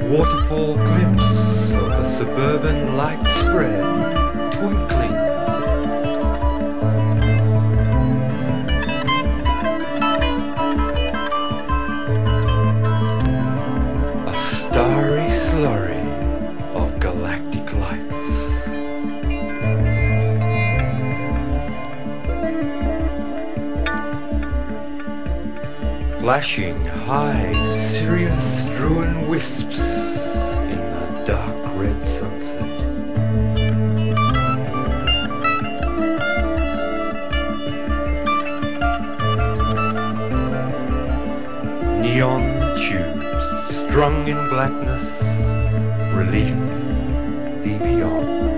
Waterfall glimpse of the suburban light spread, twinkling. A starry slurry of galactic lights. Flashing high Sirius-strewn wisps in the dark red sunset. Neon tubes strung in blackness, relief the beyond.